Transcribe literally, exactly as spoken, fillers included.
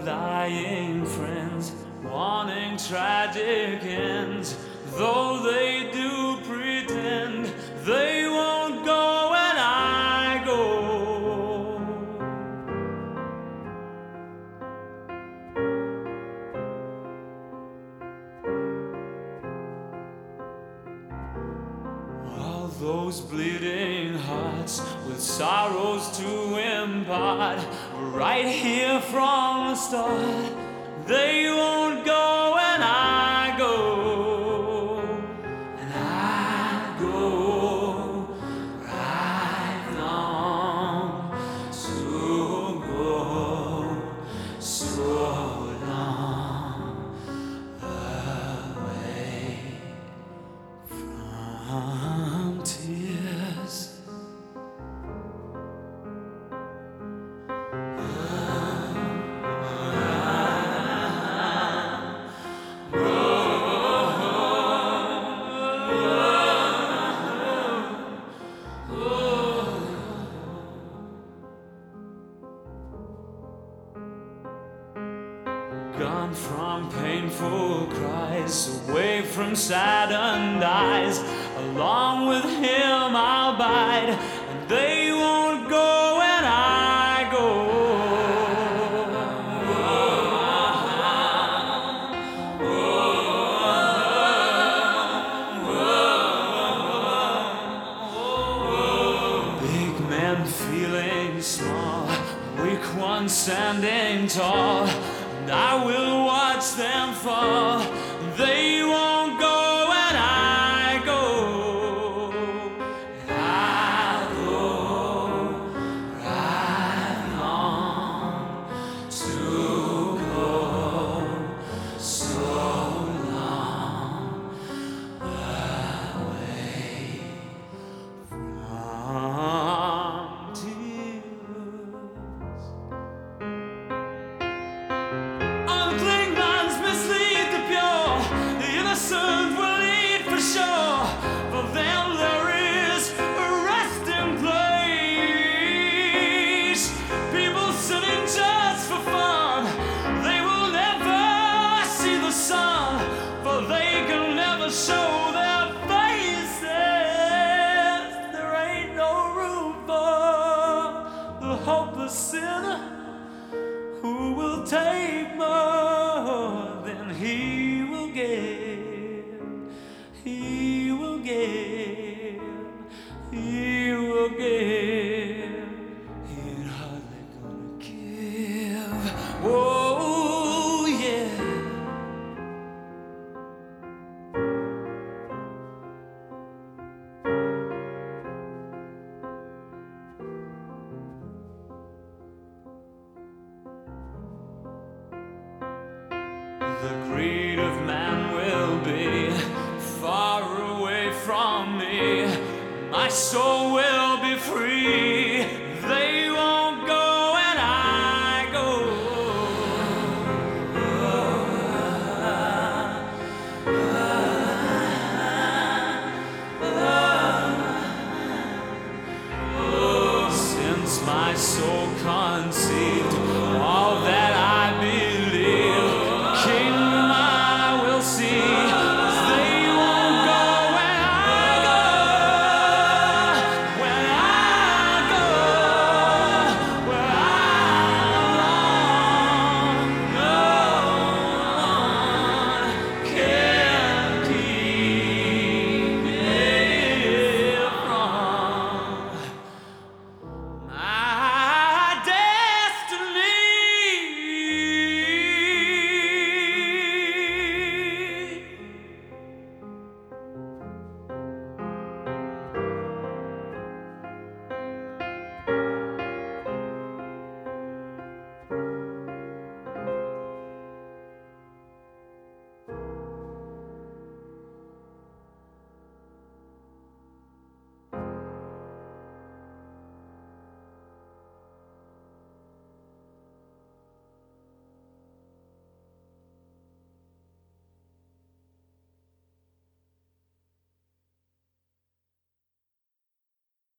lying friends, wanting tragic ends, though they do pretend they won't go when I go. All those bleeding hearts with sorrows to impart were right here from the start. They won't go when I go, and I go right long to go so long away from tears. Gone from painful cries, away from saddened eyes. Along with him I'll bide, and they won't go when I go. Big men feeling small, weak ones standing tall, and I will watch them fall. They won't go when I go, and I'll go right on to go so long away from tears. Unclean minds mislead the pure, the innocent will lead for sure. For them there is a resting place. People sitting just for fun, they will never see the sun, for they can never show their faces. There ain't no room for the hopeless sinner who will take more than he will give. He will give. He will give. He ain't hardly gonna give. Oh, yeah. The greed of man will be far away from me. My soul will